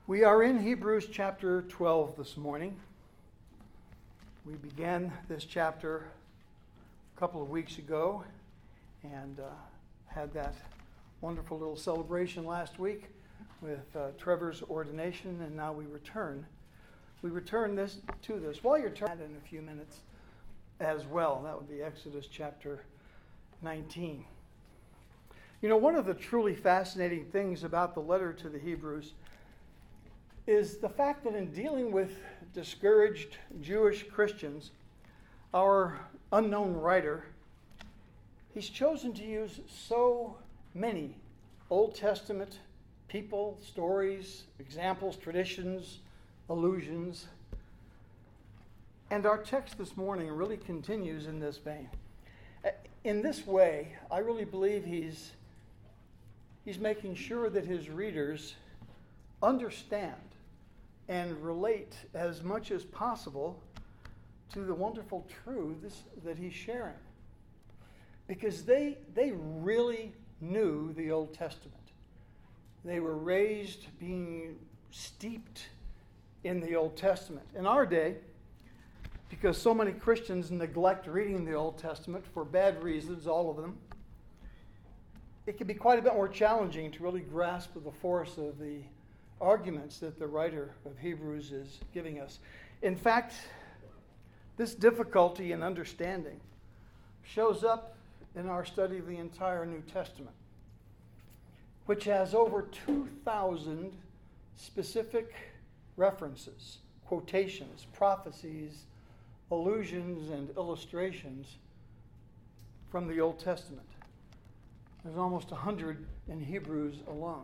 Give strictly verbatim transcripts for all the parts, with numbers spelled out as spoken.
We are in Hebrews chapter twelve this morning. We began this chapter a couple of weeks ago and uh, had that wonderful little celebration last week with uh, Trevor's ordination, and now we return. We return this to this. While you're turning in a few minutes as well, that would be Exodus chapter nineteen. You know, one of the truly fascinating things about the letter to the Hebrews is the fact that in dealing with discouraged Jewish Christians, our unknown writer, he's chosen to use so many Old Testament people, stories, examples, traditions, allusions. And our text this morning really continues in this vein. In this way, I really believe he's, he's making sure that his readers understand and relate as much as possible to the wonderful truths that he's sharing. Because they, they really knew the Old Testament. They were raised being steeped in the Old Testament. In our day, because so many Christians neglect reading the Old Testament for bad reasons, all of them, it can be quite a bit more challenging to really grasp the force of the arguments that the writer of Hebrews is giving us. In fact, this difficulty in understanding shows up in our study of the entire New Testament, which has over two thousand specific references, quotations, prophecies, allusions, and illustrations from the Old Testament. There's almost one hundred in Hebrews alone.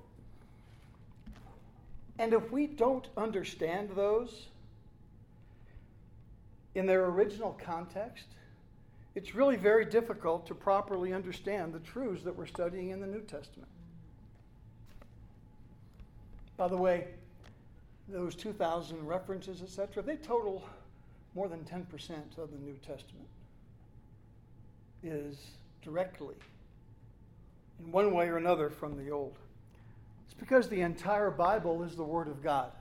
And if we don't understand those in their original context, it's really very difficult to properly understand the truths that we're studying in the New Testament. By the way, those two thousand references, et cetera, they total more than ten percent of the New Testament is directly, in one way or another, from the Old. It's because the entire Bible is the Word of God.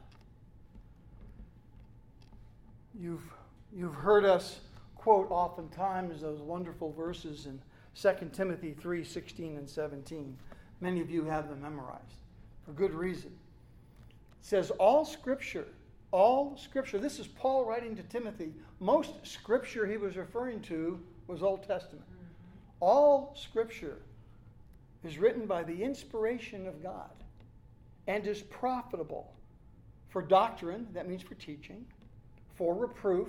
You've, you've heard us quote oftentimes those wonderful verses in Second Timothy three, sixteen and seventeen. Many of you have them memorized for good reason. It says, all Scripture, all Scripture, this is Paul writing to Timothy. Most Scripture he was referring to was Old Testament. All Scripture is written by the inspiration of God and is profitable for doctrine, that means for teaching, for reproof,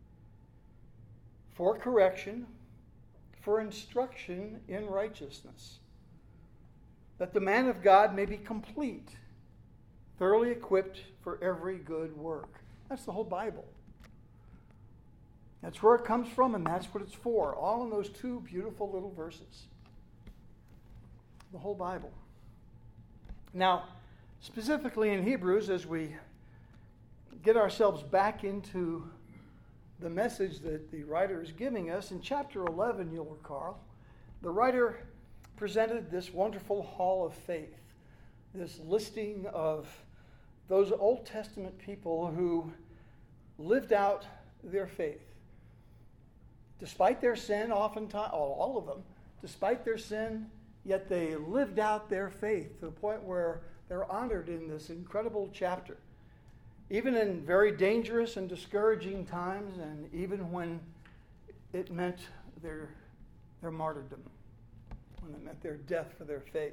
for correction, for instruction in righteousness, that the man of God may be complete, thoroughly equipped for every good work. That's the whole Bible. That's where it comes from, and that's what it's for, all in those two beautiful little verses. The whole Bible. Now, specifically in Hebrews, as we get ourselves back into the message that the writer is giving us, in chapter eleven, you'll recall, the writer presented this wonderful hall of faith, this listing of those Old Testament people who lived out their faith. Despite their sin, oftentimes, all of them, despite their sin, yet they lived out their faith to the point where they're honored in this incredible chapter. Even in very dangerous and discouraging times, and even when it meant their, their martyrdom, when it meant their death for their faith.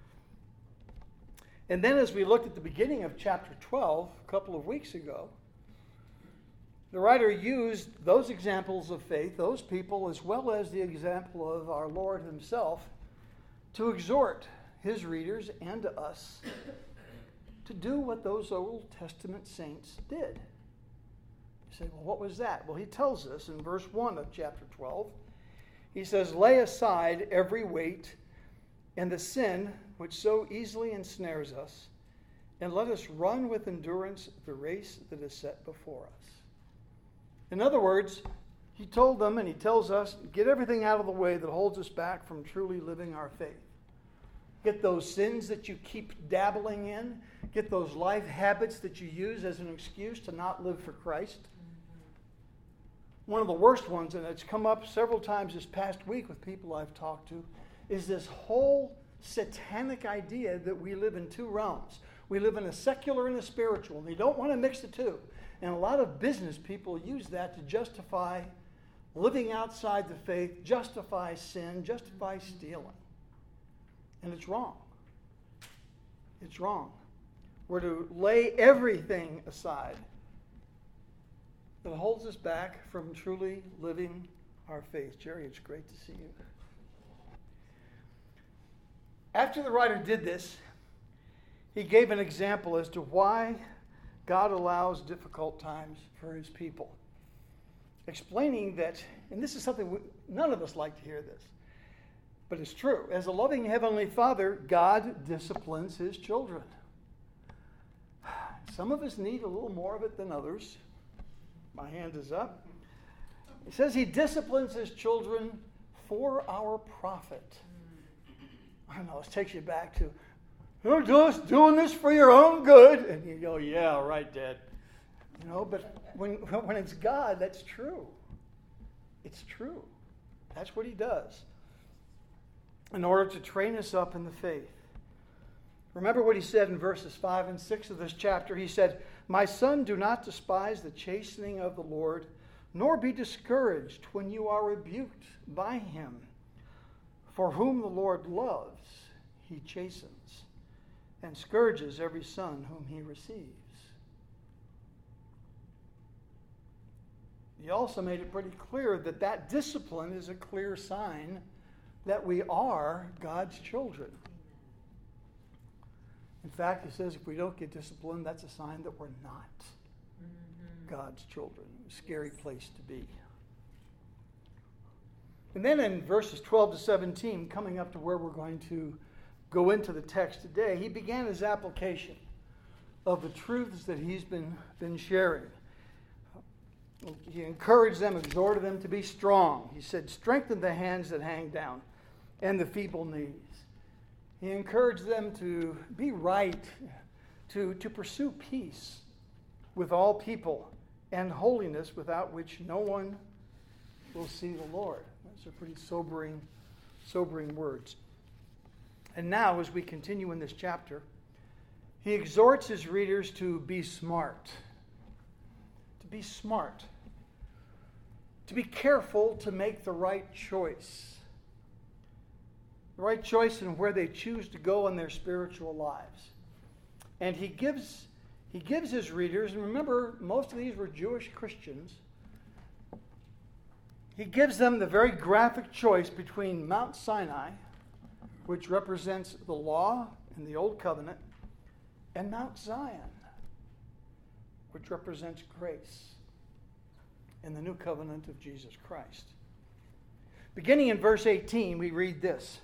And then as we looked at the beginning of chapter twelve, a couple of weeks ago, the writer used those examples of faith, those people, as well as the example of our Lord himself, to exhort his readers and to us to do what those Old Testament saints did. You say, well, what was that? Well, he tells us in verse one of chapter twelve, he says, lay aside every weight and the sin which so easily ensnares us, and let us run with endurance the race that is set before us. In other words, he told them, and he tells us, get everything out of the way that holds us back from truly living our faith. Get those sins that you keep dabbling in. get those life habits that you use as an excuse to not live for Christ. One of the worst ones, and it's come up several times this past week with people I've talked to, is this whole satanic idea that we live in two realms. We live in a secular and a spiritual, and they don't want to mix the two. And a lot of business people use that to justify living outside the faith, justify sin, justify stealing. And it's wrong. It's wrong. We're to lay everything aside that holds us back from truly living our faith. Jerry, it's great to see you. After the writer did this, he gave an example as to why God allows difficult times for his people. Explaining that, and this is something we, none of us like to hear this, but it's true. As a loving Heavenly Father, God disciplines his children. Some of us need a little more of it than others. My hand is up. He says he disciplines his children for our profit. I don't know, this takes you back to, you're just doing this for your own good. And you go, yeah, right, Dad. You know, but when, when it's God, that's true. It's true. That's what he does in order to train us up in the faith. Remember what he said in verses five and six of this chapter. He said, "My son, do not despise the chastening of the Lord, nor be discouraged when you are rebuked by him. For whom the Lord loves, he chastens, and scourges every son whom he receives." He also made it pretty clear that that discipline is a clear sign that we are God's children. In fact, he says if we don't get disciplined, that's a sign that we're not mm-hmm. God's children. A scary place to be. And then in verses twelve to seventeen, coming up to where we're going to go into the text today, he began his application of the truths that he's been, been sharing. He encouraged them, exhorted them to be strong. He said, strengthen the hands that hang down and the feeble knees. He encouraged them to be right, to, to pursue peace with all people and holiness without which no one will see the Lord. Those are pretty sobering, sobering words. And now, as we continue in this chapter, he exhorts his readers to be smart. To be smart. To be careful to make the right choice. The right choice in where they choose to go in their spiritual lives. And he gives, he gives his readers, and remember, most of these were Jewish Christians, he gives them the very graphic choice between Mount Sinai, which represents the law in the Old Covenant, and Mount Zion, which represents grace in the New Covenant of Jesus Christ. Beginning in verse eighteen, we read this.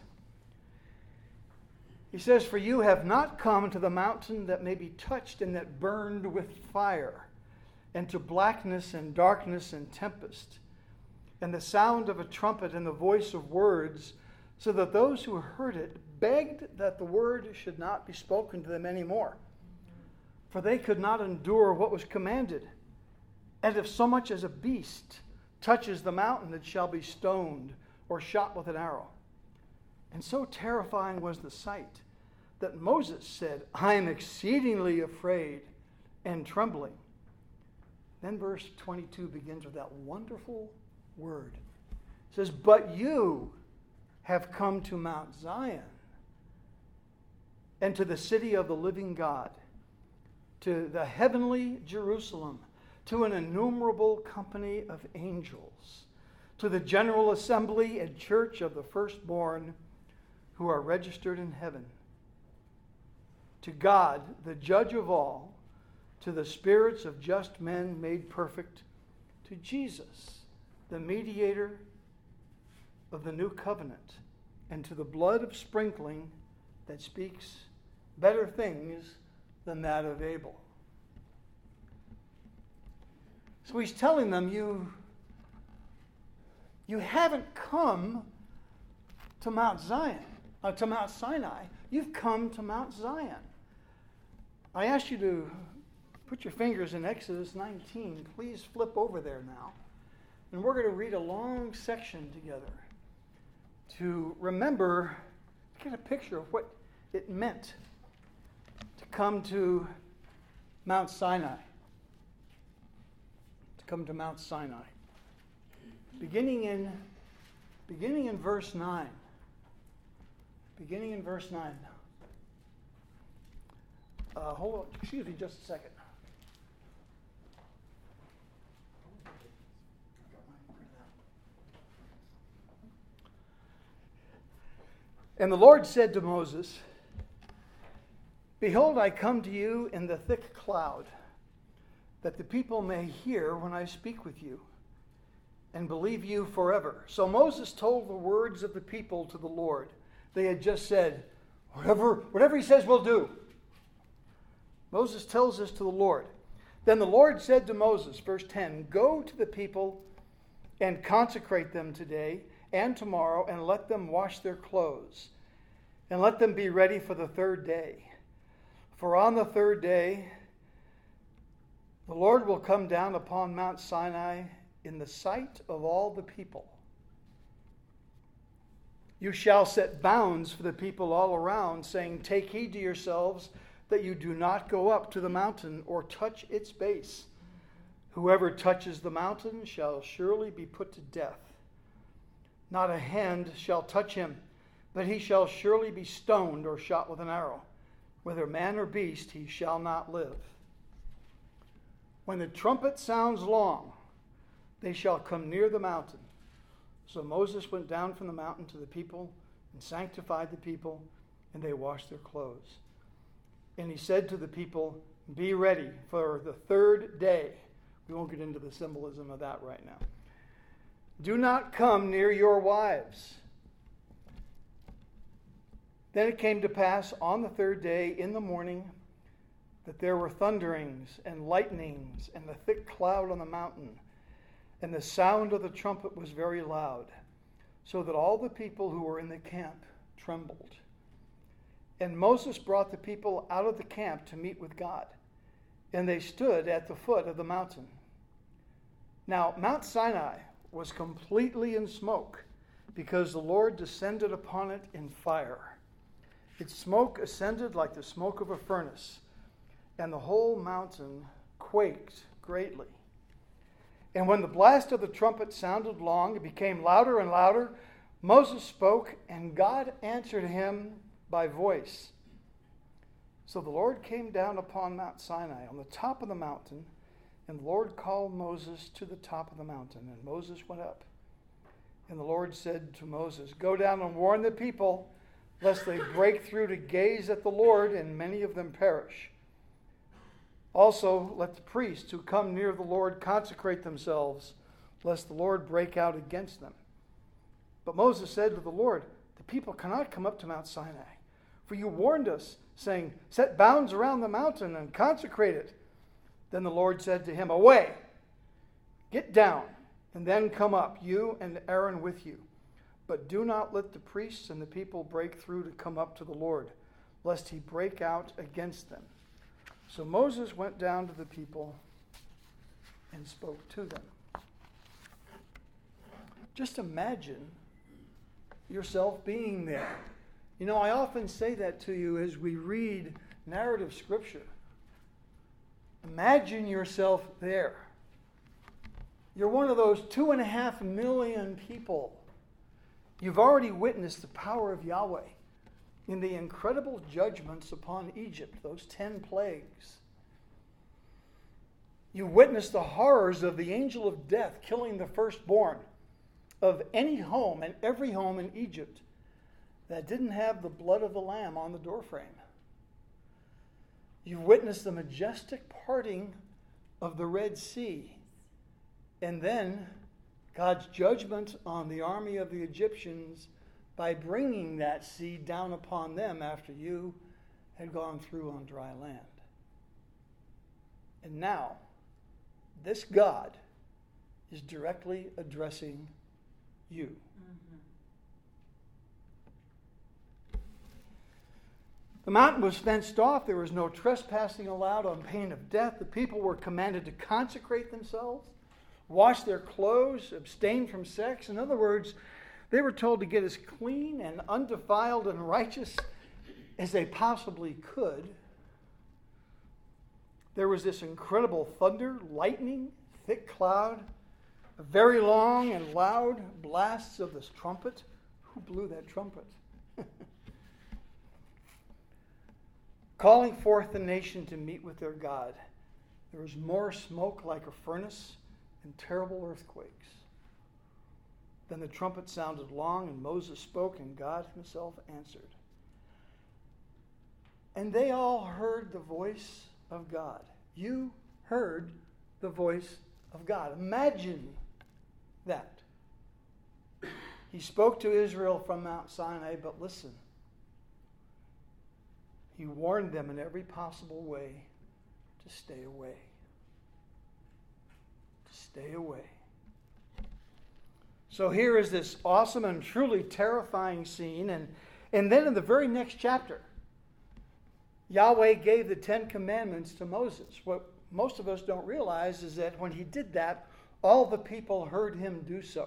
He says, "For you have not come to the mountain that may be touched and that burned with fire, and to blackness and darkness and tempest, and the sound of a trumpet and the voice of words, so that those who heard it begged that the word should not be spoken to them anymore. For they could not endure what was commanded. And if so much as a beast touches the mountain, it shall be stoned or shot with an arrow. And so terrifying was the sight that Moses said, I am exceedingly afraid and trembling." Then verse twenty-two begins with that wonderful word. It says, "But you have come to Mount Zion and to the city of the living God, to the heavenly Jerusalem, to an innumerable company of angels, to the general assembly and church of the firstborn who are registered in heaven, to God, the judge of all, to the spirits of just men made perfect, to Jesus, the mediator of the new covenant, and to the blood of sprinkling that speaks better things than that of Abel." So he's telling them, you, you haven't come to Mount Zion, uh, to Mount Sinai. You've come to Mount Zion. I asked you to put your fingers in Exodus nineteen. Please flip over there now. And we're going to read a long section together to remember, to get a picture of what it meant to come to Mount Sinai. To come to Mount Sinai. Beginning in, beginning in verse nine. Beginning in verse nine. Uh, hold on, excuse me just a second. And the Lord said to Moses, Behold, I come to you in the thick cloud, that the people may hear when I speak with you, and believe you forever. So Moses told the words of the people to the Lord. They had just said, Whatever, whatever he says, we'll do. Moses tells this to the Lord. Then the Lord said to Moses, verse ten, Go to the people and consecrate them today and tomorrow, and let them wash their clothes, and let them be ready for the third day. For on the third day, the Lord will come down upon Mount Sinai in the sight of all the people. You shall set bounds for the people all around, saying, Take heed to yourselves that you do not go up to the mountain or touch its base. Whoever touches the mountain shall surely be put to death. Not a hand shall touch him, but he shall surely be stoned or shot with an arrow. Whether man or beast, he shall not live. When the trumpet sounds long, they shall come near the mountain. So Moses went down from the mountain to the people and sanctified the people, and they washed their clothes. And he said to the people, Be ready for the third day. We won't get into the symbolism of that right now. Do not come near your wives. Then it came to pass on the third day in the morning that there were thunderings and lightnings and a thick cloud on the mountain, and the sound of the trumpet was very loud, so that all the people who were in the camp trembled. And Moses brought the people out of the camp to meet with God, and they stood at the foot of the mountain. Now Mount Sinai was completely in smoke, because the Lord descended upon it in fire. Its smoke ascended like the smoke of a furnace, and the whole mountain quaked greatly. And when the blast of the trumpet sounded long, it became louder and louder. Moses spoke, and God answered him by voice. So the Lord came down upon Mount Sinai on the top of the mountain, and the Lord called Moses to the top of the mountain, and Moses went up. And the Lord said to Moses, Go down and warn the people, lest they break through to gaze at the Lord, and many of them perish. Also, let the priests who come near the Lord consecrate themselves, lest the Lord break out against them. But Moses said to the Lord, The people cannot come up to Mount Sinai, for you warned us, saying, Set bounds around the mountain and consecrate it. Then the Lord said to him, Away, get down, and then come up, you and Aaron with you. But do not let the priests and the people break through to come up to the Lord, lest he break out against them. So Moses went down to the people and spoke to them. Just imagine yourself being there. You know, I often say that to you as we read narrative scripture. Imagine yourself there. You're one of those two and a half million people. You've already witnessed the power of Yahweh in the incredible judgments upon Egypt, those ten plagues. You witnessed the horrors of the angel of death killing the firstborn of any home and every home in Egypt that didn't have the blood of the lamb on the doorframe. You've witnessed the majestic parting of the Red Sea, and then God's judgment on the army of the Egyptians by bringing that sea down upon them after you had gone through on dry land. And now, this God is directly addressing you. The mountain was fenced off. There was no trespassing allowed on pain of death. The people were commanded to consecrate themselves, wash their clothes, abstain from sex. In other words, they were told to get as clean and undefiled and righteous as they possibly could. There was this incredible thunder, lightning, thick cloud, very long and loud blasts of this trumpet. Who blew that trumpet? Calling forth the nation to meet with their God. There was more smoke like a furnace and terrible earthquakes. Then the trumpet sounded long, and Moses spoke, and God himself answered. And they all heard the voice of God. You heard the voice of God. Imagine that. He spoke to Israel from Mount Sinai, but listen. He warned them in every possible way to stay away. To stay away. So here is this awesome and truly terrifying scene. And, and then in the very next chapter, Yahweh gave the Ten Commandments to Moses. What most of us don't realize is that when he did that, all the people heard him do so.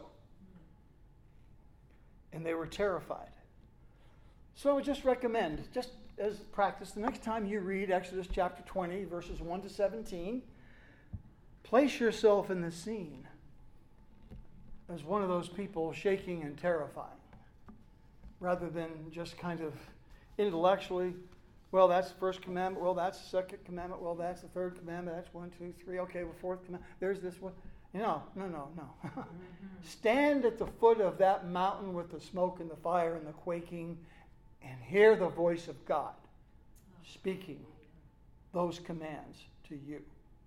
And they were terrified. So I would just recommend, just as practice, the next time you read Exodus chapter twenty, verses one to seventeen, place yourself in the scene as one of those people shaking and terrifying, rather than just kind of intellectually, well, that's the first commandment, well, that's the second commandment, well, that's the third commandment, that's one, two, three, okay, well, fourth commandment, there's this one. No, no, no, no. Stand at the foot of that mountain with the smoke and the fire and the quaking and hear the voice of God speaking those commands to you.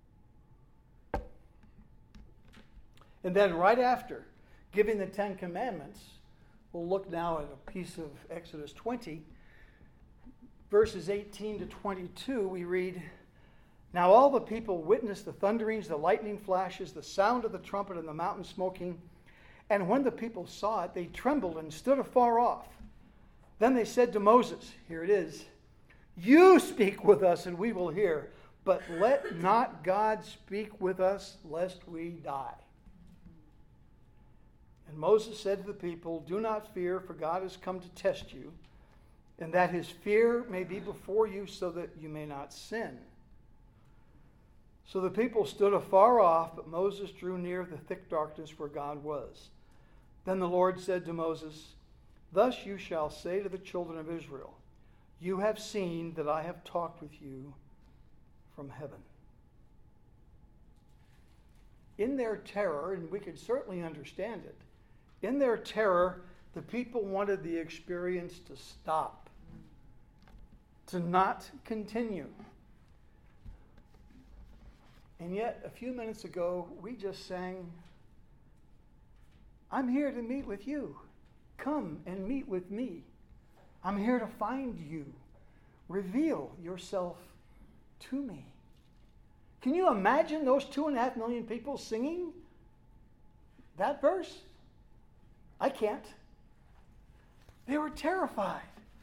And then right after giving the Ten Commandments, we'll look now at a piece of Exodus twenty, verses eighteen to twenty-two, we read, Now all the people witnessed the thunderings, the lightning flashes, the sound of the trumpet, and the mountain smoking. And when the people saw it, they trembled and stood afar off. Then they said to Moses, here it is, You speak with us, and we will hear, but let not God speak with us, lest we die. And Moses said to the people, Do not fear, for God has come to test you, and that his fear may be before you, so that you may not sin. So the people stood afar off, but Moses drew near the thick darkness where God was. Then the Lord said to Moses, Thus you shall say to the children of Israel, You have seen that I have talked with you from heaven. In their terror, and we could certainly understand it, in their terror, the people wanted the experience to stop, to not continue. And yet, a few minutes ago, we just sang, I'm here to meet with you. Come and meet with me. I'm here to find you. Reveal yourself to me. Can you imagine those two and a half million people singing that verse? I can't. They were terrified.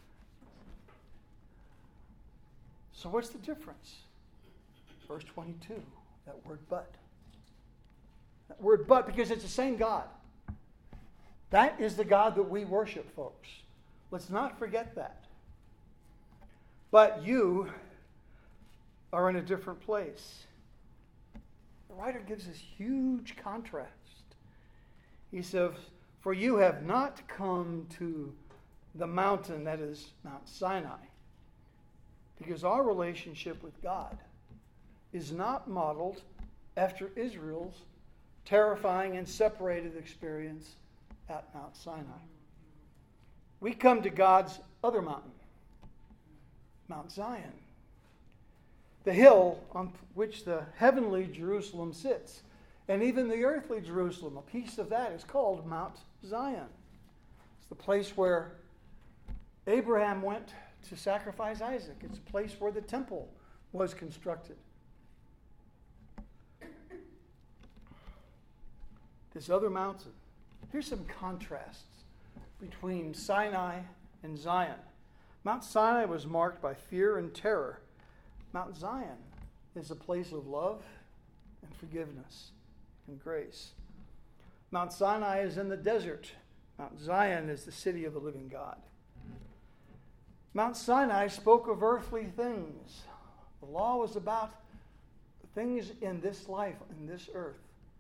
So what's the difference? Verse twenty-two, that word but. That word but, because it's the same God. That is the God that we worship, folks. Let's not forget that. But you are in a different place. The writer gives this huge contrast. He says, For you have not come to the mountain that is Mount Sinai, because our relationship with God is not modeled after Israel's terrifying and separated experience at Mount Sinai. We come to God's other mountain, Mount Zion, the hill on which the heavenly Jerusalem sits. And even the earthly Jerusalem, a piece of that is called Mount Zion. It's the place where Abraham went to sacrifice Isaac. It's a place where the temple was constructed. This other mountain. Here's some contrasts between Sinai and Zion. Mount Sinai was marked by fear and terror. Mount Zion is a place of love and forgiveness and grace. Mount Sinai is in the desert. Mount Zion is the city of the living God. Mount Sinai spoke of earthly things. The law was about things in this life, in this earth.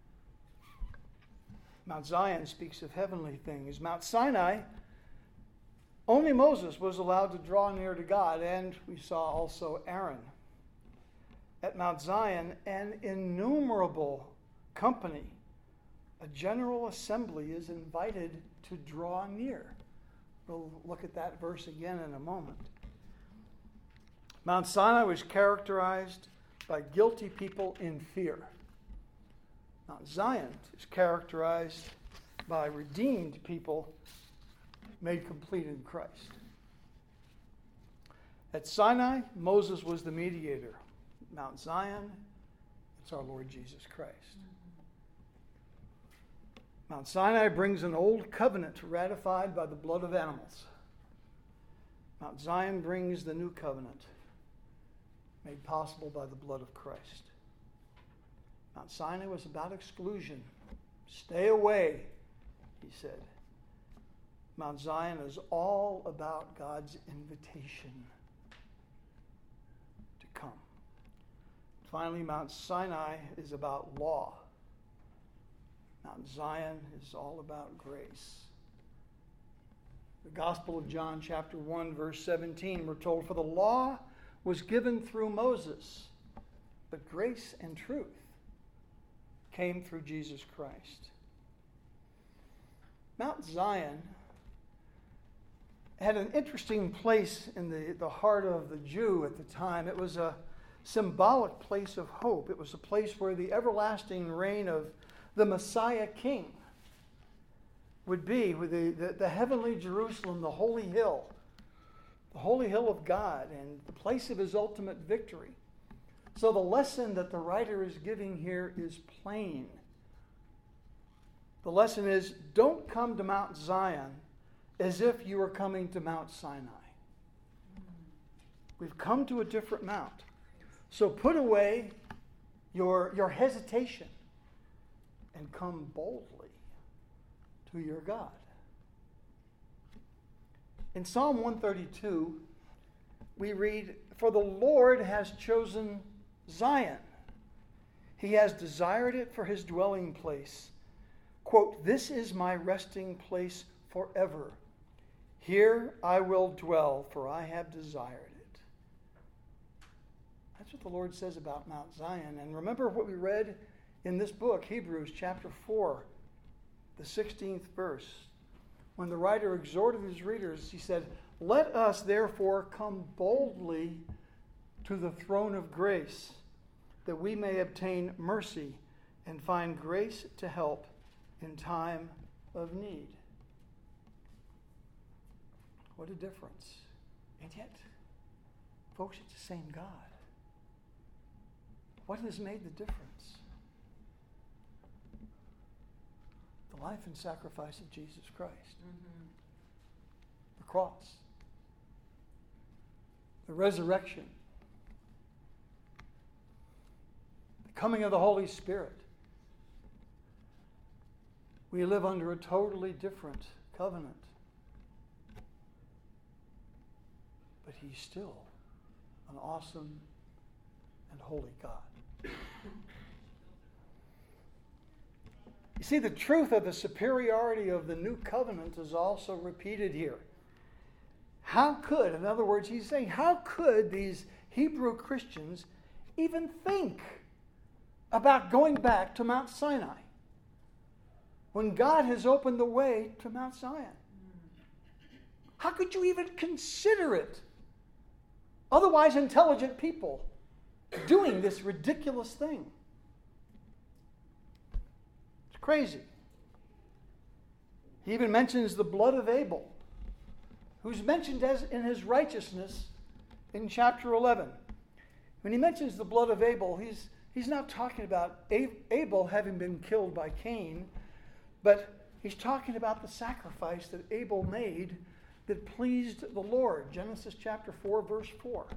Mount Zion speaks of heavenly things. Mount Sinai, only Moses was allowed to draw near to God, and we saw also Aaron. At Mount Zion, an innumerable company, a general assembly is invited to draw near. We'll look at that verse again in a moment. Mount Sinai was characterized by guilty people in fear. Mount Zion is characterized by redeemed people made complete in Christ. At Sinai, Moses was the mediator. Mount Zion, it's our Lord Jesus Christ. Mount Sinai brings an old covenant ratified by the blood of animals. Mount Zion brings the new covenant made possible by the blood of Christ. Mount Sinai was about exclusion. Stay away, he said. Mount Zion is all about God's invitation to come. Finally, Mount Sinai is about law. Mount Zion is all about grace. The Gospel of John, chapter one, verse seventeen, we're told, "For the law was given through Moses, but grace and truth came through Jesus Christ." Mount Zion had an interesting place in the, the heart of the Jew at the time. It was a symbolic place of hope. It was a place where the everlasting reign of the Messiah King would be, with the, the, the heavenly Jerusalem, the holy hill, the holy hill of God, and the place of his ultimate victory. So the lesson that the writer is giving here is plain. The lesson is, don't come to Mount Zion as if you were coming to Mount Sinai. We've come to a different mount. So put away your, your hesitation and come boldly to your God. In Psalm one thirty-two, we read, "For the Lord has chosen Zion. He has desired it for his dwelling place. Quote, 'This is my resting place forever. Here I will dwell, for I have desired it.'" That's what the Lord says about Mount Zion. And remember what we read in this book, Hebrews chapter four, the sixteenth verse. When the writer exhorted his readers, he said, "Let us therefore come boldly to the throne of grace, that we may obtain mercy and find grace to help in time of need." What a difference. And yet, folks, it's the same God. What has made the difference? The life and sacrifice of Jesus Christ. Mm-hmm. The cross. The resurrection. The coming of the Holy Spirit. We live under a totally different covenant. But he's still an awesome and holy God. You see, the truth of the superiority of the new covenant is also repeated here. How could, in other words, he's saying, how could these Hebrew Christians even think about going back to Mount Sinai when God has opened the way to Mount Zion? How could you even consider it? Otherwise intelligent people doing this ridiculous thing. It's crazy. He even mentions the blood of Abel, who's mentioned as in his righteousness in chapter eleven. When he mentions the blood of Abel, he's, he's not talking about Abel having been killed by Cain, but he's talking about the sacrifice that Abel made that pleased the Lord. Genesis chapter four, verse four.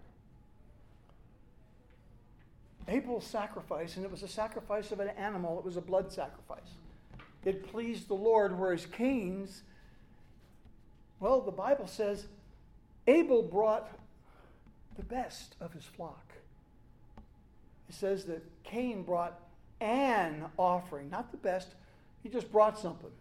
Abel's sacrifice, and it was a sacrifice of an animal, it was a blood sacrifice. It pleased the Lord, whereas Cain's, well, the Bible says Abel brought the best of his flock. It says that Cain brought an offering, not the best. He just brought something.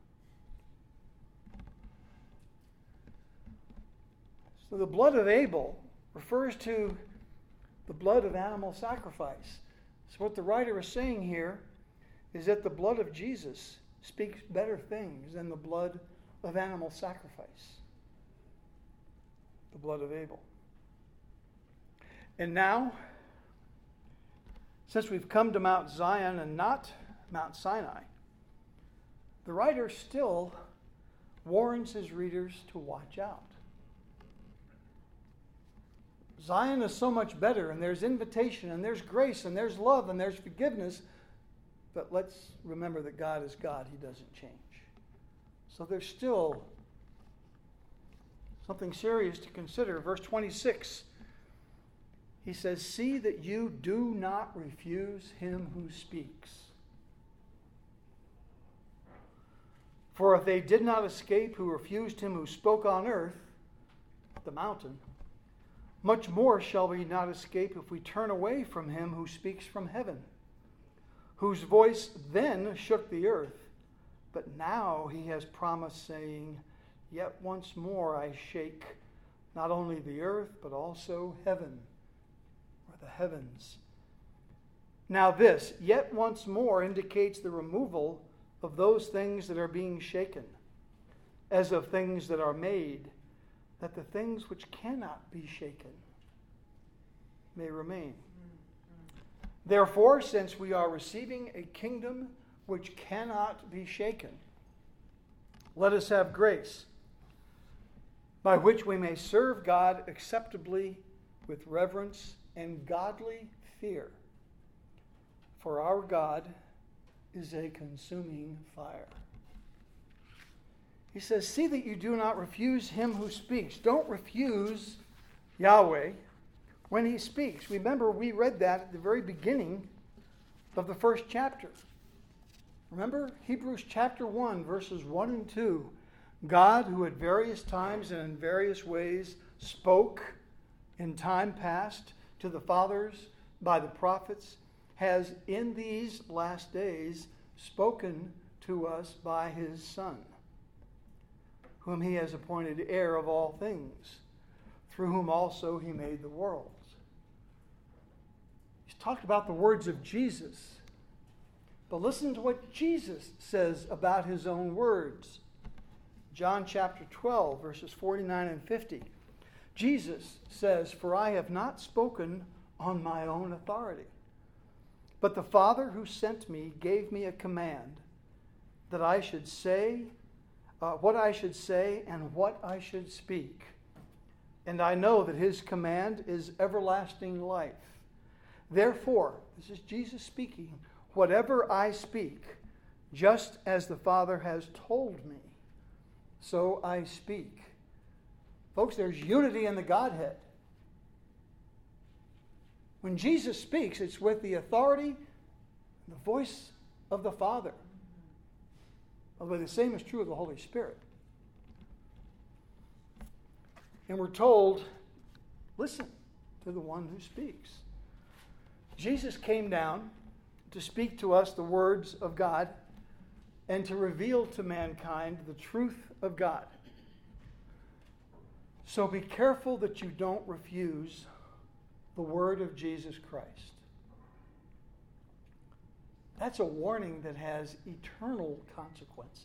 So the blood of Abel refers to the blood of animal sacrifice. So what the writer is saying here is that the blood of Jesus speaks better things than the blood of animal sacrifice. The blood of Abel. And now, since we've come to Mount Zion and not Mount Sinai, the writer still warns his readers to watch out. Zion is so much better, and there's invitation, and there's grace, and there's love, and there's forgiveness. But let's remember that God is God. He doesn't change. So there's still something serious to consider. Verse twenty-six, he says, "See that you do not refuse him who speaks. For if they did not escape who refused him who spoke on earth, the mountain, much more shall we not escape if we turn away from him who speaks from heaven, whose voice then shook the earth, but now he has promised, saying, Yet once more I shake not only the earth, but also heaven," or the heavens. Now this, yet once more, indicates the removal of those things that are being shaken, as of things that are made, that the things which cannot be shaken may remain. Therefore, since we are receiving a kingdom which cannot be shaken, let us have grace, by which we may serve God acceptably with reverence and godly fear. For our God is a consuming fire. He says, see that you do not refuse him who speaks. Don't refuse Yahweh when he speaks. Remember, we read that at the very beginning of the first chapter. Remember Hebrews chapter one, verses one and two. God, who at various times and in various ways spoke in time past to the fathers by the prophets, has in these last days spoken to us by his Son, whom he has appointed heir of all things, through whom also he made the worlds. He's talked about the words of Jesus, but listen to what Jesus says about his own words. John chapter twelve, verses forty-nine and fifty. Jesus says, For I have not spoken on my own authority, but the Father who sent me gave me a command that I should say uh, what I should say and what I should speak. And I know that his command is everlasting life. Therefore, this is Jesus speaking, whatever I speak, just as the Father has told me, so I speak. Folks, there's unity in the Godhead. When Jesus speaks, it's with the authority, the voice of the Father. Although the same is true of the Holy Spirit. And we're told, listen to the one who speaks. Jesus came down to speak to us the words of God and to reveal to mankind the truth of God. So be careful that you don't refuse the word of Jesus Christ. That's a warning that has eternal consequences.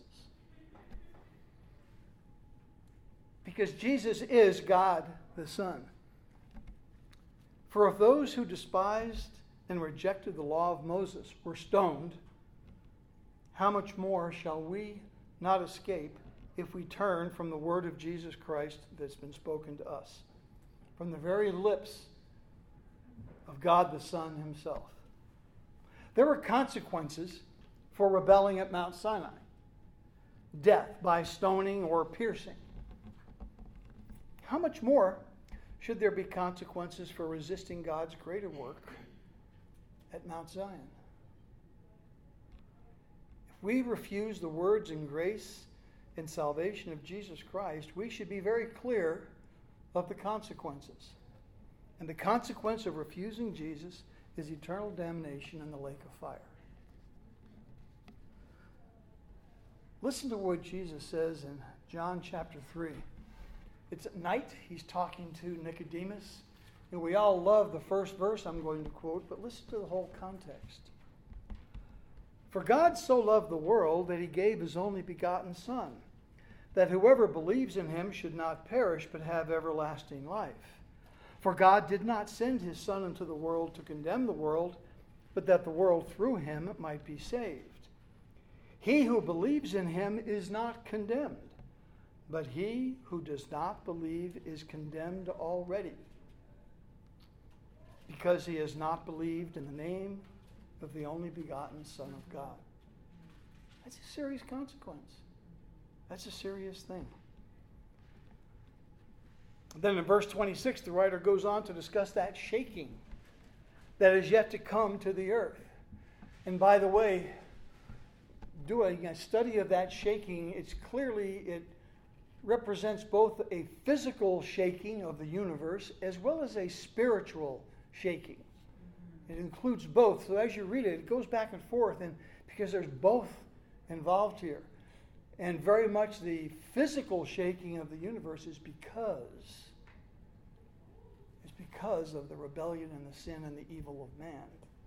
Because Jesus is God the Son. For if those who despised and rejected the law of Moses were stoned, how much more shall we not escape if we turn from the word of Jesus Christ that's been spoken to us, from the very lips of God the Son himself? There were consequences for rebelling at Mount Sinai. Death by stoning or piercing. how much more should there be consequences for resisting God's greater work at Mount Zion? If we refuse the words and grace and salvation of Jesus Christ, we should be very clear of the consequences. And the consequence of refusing Jesus is eternal damnation in the lake of fire. Listen to what Jesus says in John chapter three. It's at night. He's talking to Nicodemus. And we all love the first verse I'm going to quote, but listen to the whole context. For God so loved the world that he gave his only begotten Son, that whoever believes in him should not perish but have everlasting life. For God did not send his Son into the world to condemn the world, but that the world through him might be saved. He who believes in him is not condemned, but he who does not believe is condemned already, because he has not believed in the name of the only begotten Son of God. That's a serious consequence. That's a serious thing. Then in verse twenty-six, the writer goes on to discuss that shaking that is yet to come to the earth. And by the way, doing a study of that shaking, it's clearly, it represents both a physical shaking of the universe as well as a spiritual shaking. It includes both. So as you read it, it goes back and forth, and because there's both involved here. And very much the physical shaking of the universe is because it's because of the rebellion and the sin and the evil of man.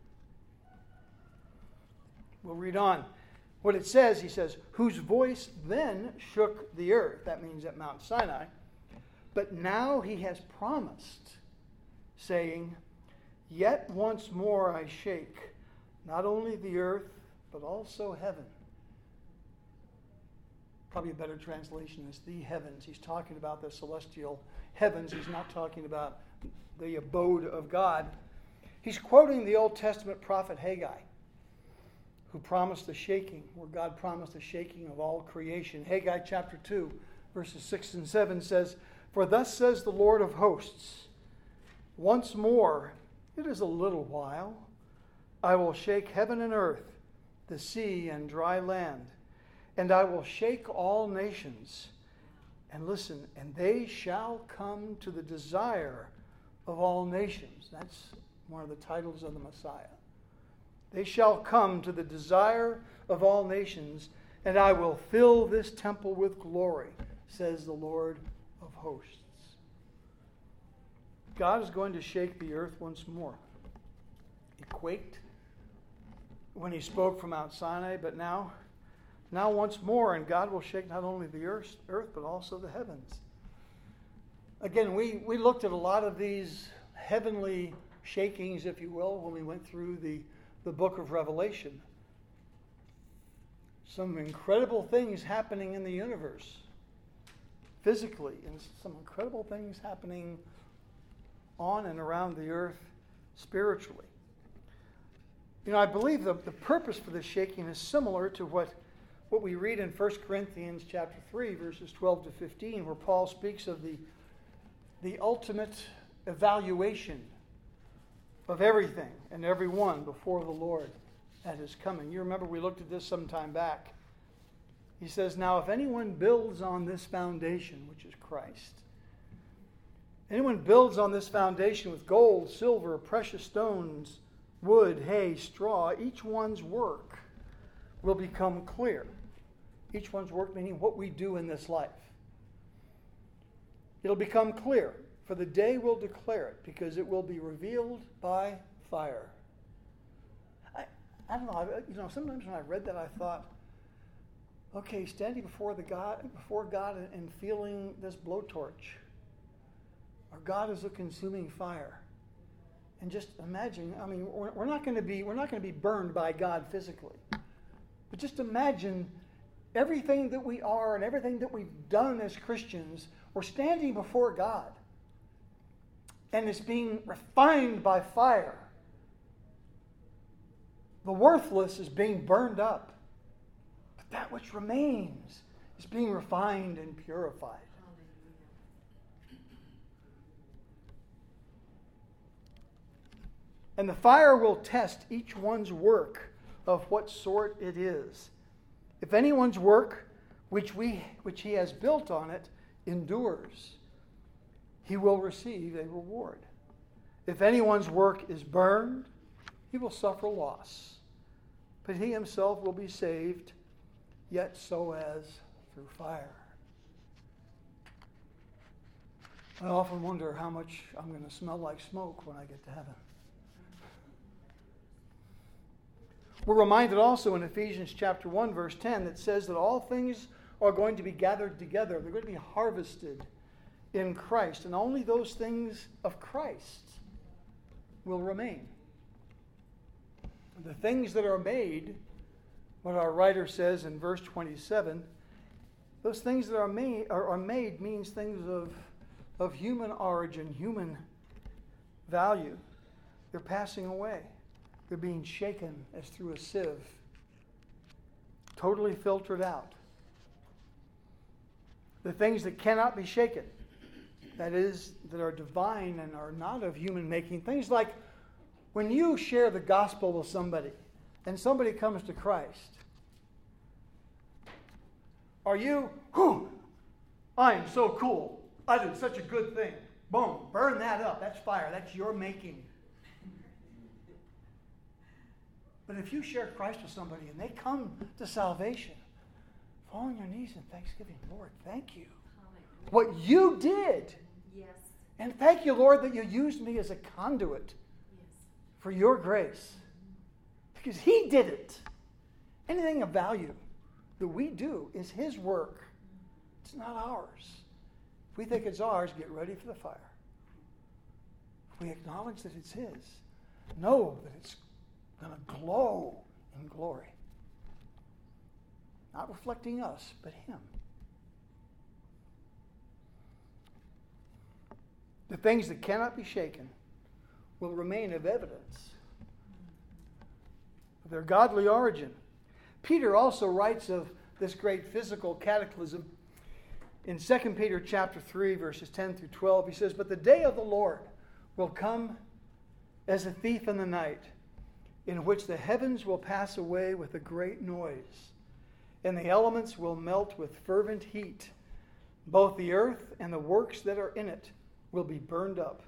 We'll read on. What it says, he says, whose voice then shook the earth. That means at Mount Sinai. But now he has promised, saying, yet once more I shake, not only the earth, but also heaven. Probably a better translation is the heavens. He's talking about the celestial heavens. He's not talking about the abode of God. He's quoting the Old Testament prophet Haggai, who promised the shaking, where God promised the shaking of all creation. Haggai chapter two, verses six and seven says, for thus says the Lord of hosts, once more, it is a little while, I will shake heaven and earth, the sea and dry land, and I will shake all nations. And listen, and they shall come to the desire of all nations. That's one of the titles of the Messiah. They shall come to the desire of all nations, and I will fill this temple with glory, says the Lord of hosts. God is going to shake the earth once more. He quaked when he spoke from Mount Sinai, but now, now once more, and God will shake not only the earth, earth but also the heavens. Again, we, we looked at a lot of these heavenly shakings, if you will, when we went through the, the book of Revelation. Some incredible things happening in the universe, physically, and some incredible things happening on and around the earth spiritually. You know, I believe the, the purpose for this shaking is similar to what, what we read in First Corinthians chapter three, verses twelve to fifteen, where Paul speaks of the, the ultimate evaluation of everything and everyone before the Lord at his coming. You remember we looked at this some time back. He says, now if anyone builds on this foundation, which is Christ, anyone builds on this foundation with gold, silver, precious stones, wood, hay, straw, each one's work will become clear. Each one's work meaning what we do in this life. It'll become clear, for the day will declare it, because it will be revealed by fire. I, I don't know, I, you know, sometimes when I read that I thought, okay, standing before the God, before God and, and feeling this blowtorch, our God is a consuming fire. And just imagine, I mean, we're, we're not going to be we're not going to be burned by God physically. But just imagine everything that we are and everything that we've done as Christians, we're standing before God. And it's being refined by fire. The worthless is being burned up. But that which remains is being refined and purified. And the fire will test each one's work of what sort it is. If anyone's work, which we which he has built on it, endures, he will receive a reward. If anyone's work is burned, he will suffer loss, but he himself will be saved, yet so as through fire. I often wonder how much I'm going to smell like smoke when I get to heaven. We're reminded also in Ephesians chapter one, verse ten, that says that all things are going to be gathered together. They're going to be harvested in Christ, and only those things of Christ will remain. The things that are made, what our writer says in verse twenty-seven, those things that are made, are, are made means things of, of human origin, human value. They're passing away. They're being shaken as through a sieve, totally filtered out. The things that cannot be shaken, that is, that are divine and are not of human making, things like when you share the gospel with somebody and somebody comes to Christ, are you, whew, I am so cool. I did such a good thing. Boom, burn that up. That's fire. That's your making. But if you share Christ with somebody and they come to salvation, fall on your knees in thanksgiving. Lord, thank you. What you did. Yes. And thank you, Lord, that you used me as a conduit Yes. for your grace. Because he did it. Anything of value that we do is his work. It's not ours. If we think it's ours, get ready for the fire. If we acknowledge that it's his, know that it's going to glow in glory. Not reflecting us, but him. The things that cannot be shaken will remain of evidence of their godly origin. Peter also writes of this great physical cataclysm in Second Peter chapter three, verses ten through twelve. He says, "But the day of the Lord will come as a thief in the night, in which the heavens will pass away with a great noise, and the elements will melt with fervent heat. Both the earth and the works that are in it will be burned up."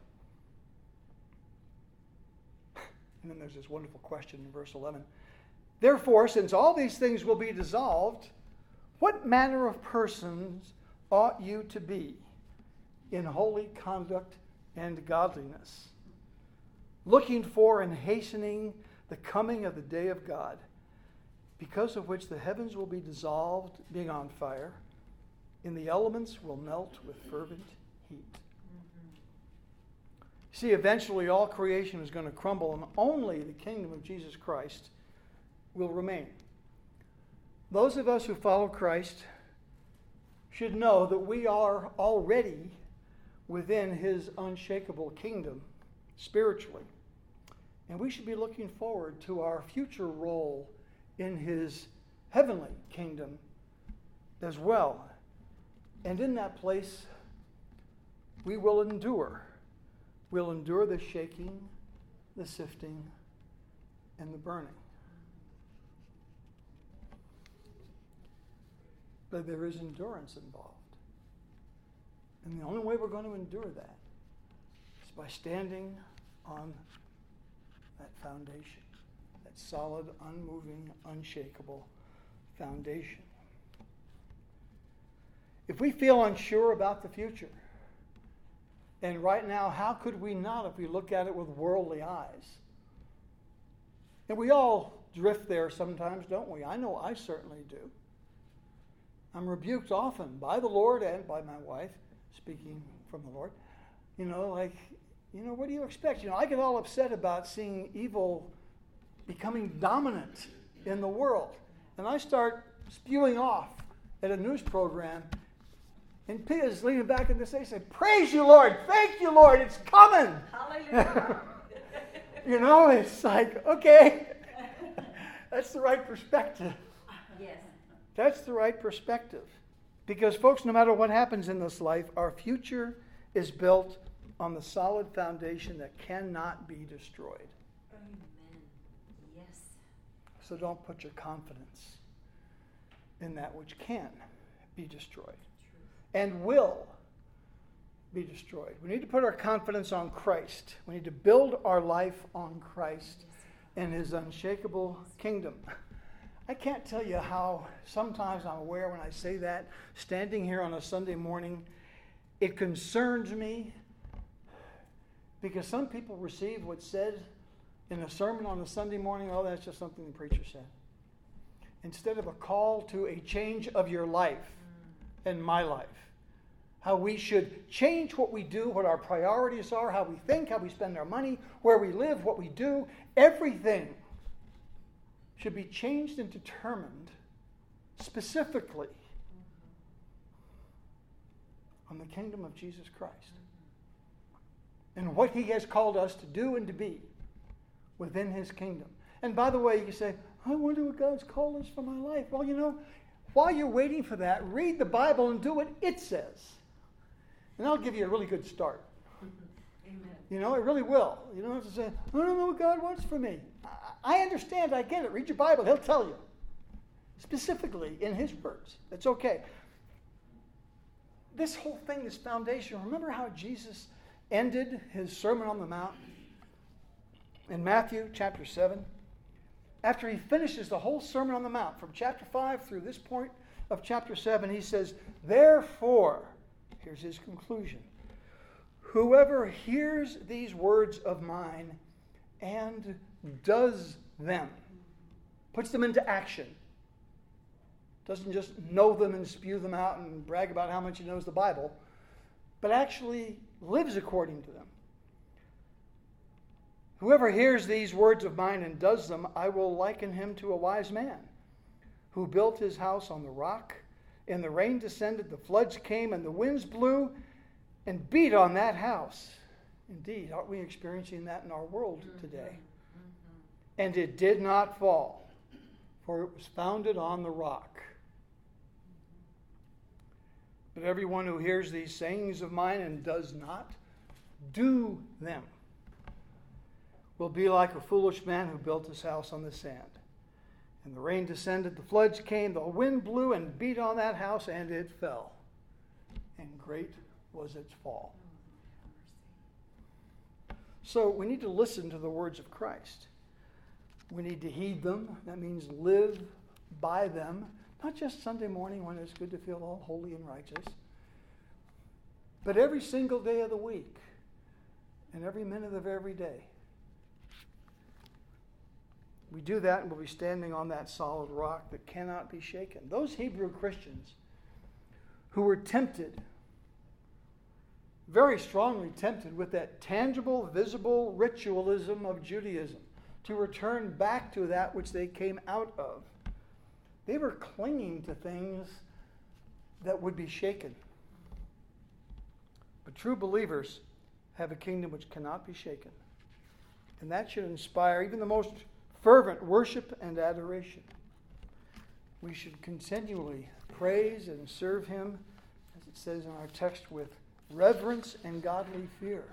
And then there's this wonderful question in verse eleven. "Therefore, since all these things will be dissolved, what manner of persons ought you to be in holy conduct and godliness, looking for and hastening the coming of the day of God, because of which the heavens will be dissolved, being on fire, and the elements will melt with fervent heat." Mm-hmm. See, eventually all creation is going to crumble, and only the kingdom of Jesus Christ will remain. Those of us who follow Christ should know that we are already within his unshakable kingdom spiritually. And we should be looking forward to our future role in his heavenly kingdom as well. And in that place, we will endure. We'll endure the shaking, the sifting, and the burning. But there is endurance involved. And the only way we're going to endure that is by standing on that foundation, that solid, unmoving, unshakable foundation. If we feel unsure about the future, and right now, how could we not if we look at it with worldly eyes? And we all drift there sometimes, don't we? I know I certainly do. I'm rebuked often by the Lord and by my wife, speaking from the Lord. You know, like, you know, what do you expect? You know, I get all upset about seeing evil becoming dominant in the world. And I start spewing off at a news program, and Pia's leaning back in the stage and say, "Praise you, Lord! Thank you, Lord! It's coming!" Hallelujah. You know, it's like, okay, that's the right perspective. Yes. That's the right perspective. Because, folks, no matter what happens in this life, our future is built on the solid foundation that cannot be destroyed. So don't put your confidence in that which can be destroyed and will be destroyed. We need to put our confidence on Christ. We need to build our life on Christ and his unshakable kingdom. I can't tell you how sometimes I'm aware when I say that, standing here on a Sunday morning, it concerns me because some people receive what's said in a sermon on a Sunday morning. Oh, that's just something the preacher said. Instead of a call to a change of your life and my life. How we should change what we do, what our priorities are, how we think, how we spend our money, where we live, what we do. Everything should be changed and determined specifically on the kingdom of Jesus Christ and what he has called us to do and to be within his kingdom. And by the way, you can say, I wonder what God's called us for my life. Well, you know, while you're waiting for that, read the Bible and do what it says. And that'll give you a really good start. Amen. You know, it really will. You don't have to say, I don't know what God wants for me. I understand, I get it. Read your Bible, he'll tell you. Specifically in his words. It's okay. This whole thing is foundational. Remember how Jesus ended his Sermon on the Mount in Matthew chapter seven? After he finishes the whole Sermon on the Mount, from chapter five through this point of chapter seven, he says, therefore, here's his conclusion, whoever hears these words of mine and does them, puts them into action, doesn't just know them and spew them out and brag about how much he knows the Bible, but actually lives according to them. Whoever hears these words of mine and does them, I will liken him to a wise man who built his house on the rock. And the rain descended, the floods came, and the winds blew and beat on that house. Indeed, aren't we experiencing that in our world today? Mm-hmm. And it did not fall, for it was founded on the rock. But everyone who hears these sayings of mine and does not do them will be like a foolish man who built his house on the sand. And the rain descended, the floods came, the wind blew and beat on that house, and it fell. And great was its fall. So we need to listen to the words of Christ. We need to heed them. That means live by them. Not just Sunday morning when it's good to feel all holy and righteous, but every single day of the week and every minute of every day. We do that and we'll be standing on that solid rock that cannot be shaken. Those Hebrew Christians who were tempted, very strongly tempted with that tangible, visible ritualism of Judaism, to return back to that which they came out of. They were clinging to things that would be shaken. But true believers have a kingdom which cannot be shaken. And that should inspire even the most fervent worship and adoration. We should continually praise and serve him, as it says in our text, with reverence and godly fear.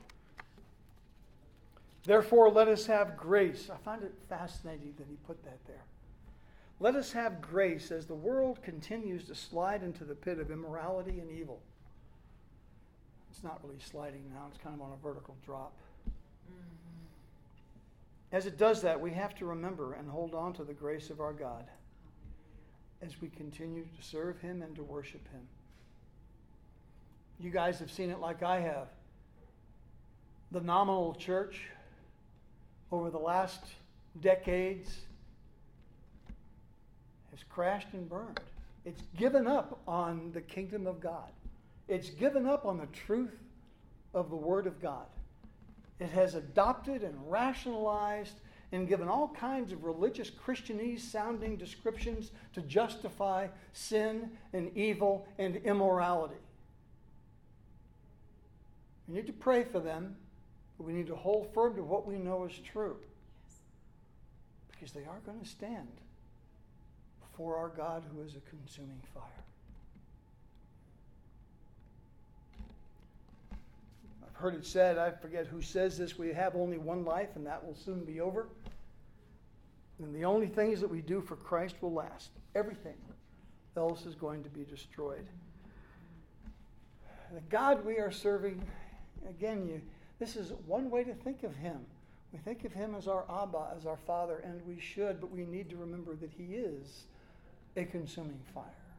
Therefore, let us have grace. I find it fascinating that he put that there. Let us have grace as the world continues to slide into the pit of immorality and evil. It's not really sliding now, it's kind of on a vertical drop. As it does that, we have to remember and hold on to the grace of our God as we continue to serve him and to worship him. You guys have seen it like I have. The nominal church over the last decades has crashed and burned. It's given up on the kingdom of God. It's given up on the truth of the Word of God. It has adopted and rationalized and given all kinds of religious Christianese sounding descriptions to justify sin and evil and immorality. We need to pray for them, but we need to hold firm to what we know is true. Yes. Because they are going to stand before our God who is a consuming fire. I've heard it said, I forget who says this, we have only one life and that will soon be over. And the only things that we do for Christ will last. Everything else is going to be destroyed. The God we are serving, again, you, this is one way to think of him. We think of him as our Abba, as our Father, and we should, but we need to remember that he is a consuming fire.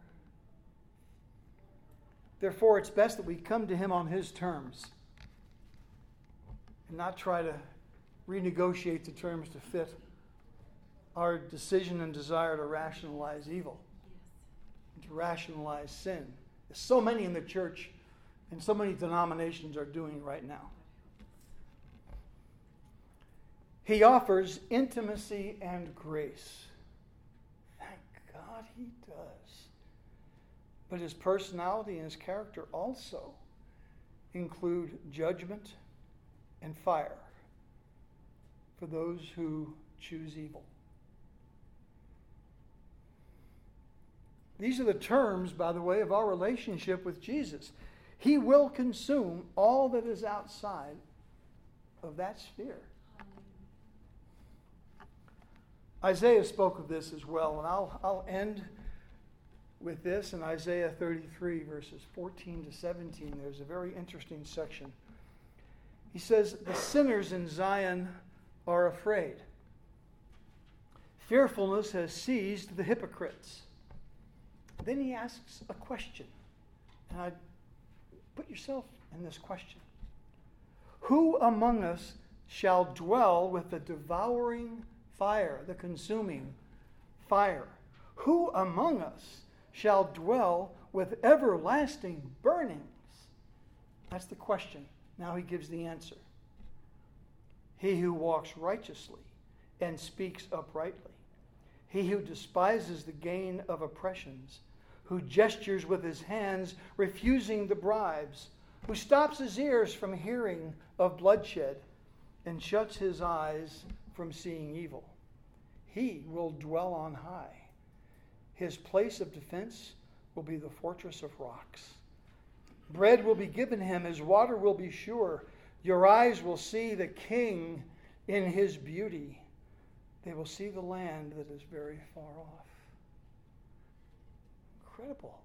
Therefore, it's best that we come to him on his terms and not try to renegotiate the terms to fit our decision and desire to rationalize evil, and to rationalize sin. As so many in the church and so many denominations are doing right now. He offers intimacy and grace. Thank God he does. But his personality and his character also include judgment and fire for those who choose evil. These are the terms, by the way, of our relationship with Jesus. He will consume all that is outside of that sphere. Isaiah spoke of this as well, and I'll, I'll end with this in Isaiah thirty-three, verses fourteen to seventeen. There's a very interesting section. He says, "The sinners in Zion are afraid. Fearfulness has seized the hypocrites." Then he asks a question, and I put yourself in this question. Who among us shall dwell with the devouring fire, the consuming fire? Who among us shall dwell with everlasting burnings? That's the question. Now he gives the answer. He who walks righteously and speaks uprightly. He who despises the gain of oppressions, who gestures with his hands, refusing the bribes, who stops his ears from hearing of bloodshed and shuts his eyes from seeing evil. He will dwell on high. His place of defense will be the fortress of rocks. Bread will be given him, his water will be sure. Your eyes will see the King in his beauty. They will see the land that is very far off. Incredible.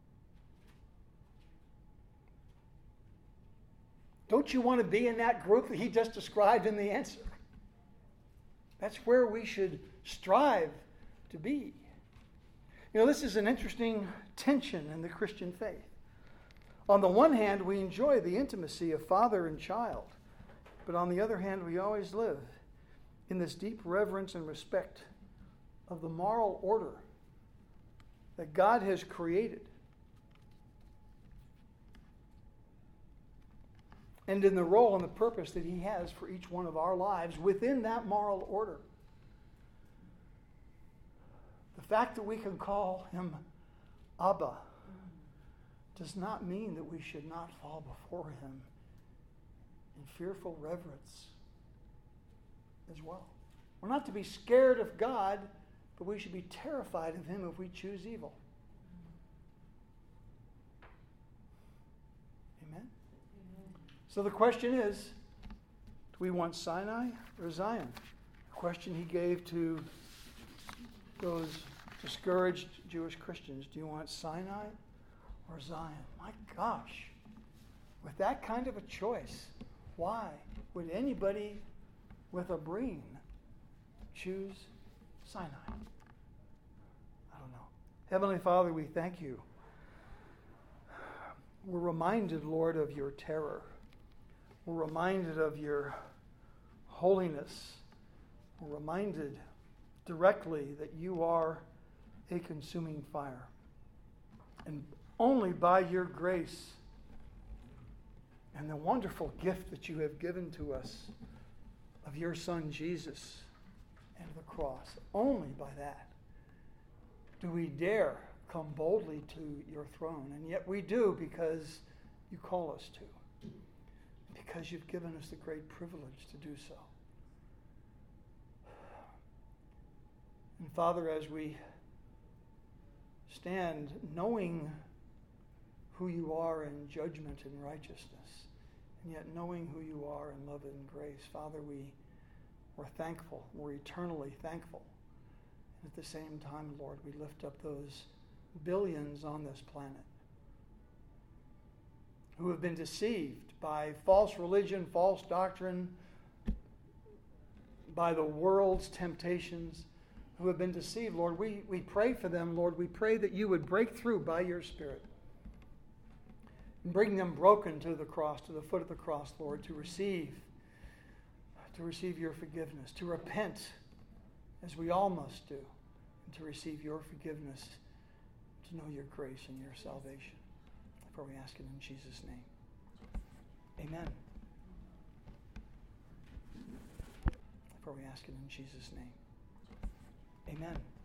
Don't you want to be in that group that he just described in the answer? That's where we should strive to be. You know, this is an interesting tension in the Christian faith. On the one hand, we enjoy the intimacy of father and child, but on the other hand, we always live in this deep reverence and respect of the moral order that God has created, and in the role and the purpose that he has for each one of our lives within that moral order. The fact that we can call him Abba does not mean that we should not fall before him in fearful reverence as well. We're not to be scared of God, but we should be terrified of him if we choose evil. Amen? Amen. So the question is, do we want Sinai or Zion? The question he gave to those discouraged Jewish Christians. Do you want Sinai or Zion? My gosh. With that kind of a choice, why would anybody with a brain choose Sinai? I don't know. Heavenly Father, we thank you. We're reminded, Lord, of your terror. We're reminded of your holiness. We're reminded directly that you are a consuming fire. And only by your grace and the wonderful gift that you have given to us of your Son Jesus and the cross, only by that do we dare come boldly to your throne. And yet we do because you call us to, because you've given us the great privilege to do so. And Father, as we stand knowing who you are in judgment and righteousness, and yet knowing who you are in love and grace, Father, we, we're thankful. We're eternally thankful And at the same time, Lord, we lift up those billions on this planet who have been deceived by false religion, false doctrine, by the world's temptations, who have been deceived. Lord, we, we pray for them, Lord. We pray that you would break through by your Spirit and bring them broken to the cross, to the foot of the cross, Lord, to receive, to receive your forgiveness, to repent as we all must do, and to receive your forgiveness, to know your grace and your salvation. For we ask it in Jesus' name. Amen. For we ask it in Jesus' name. Amen.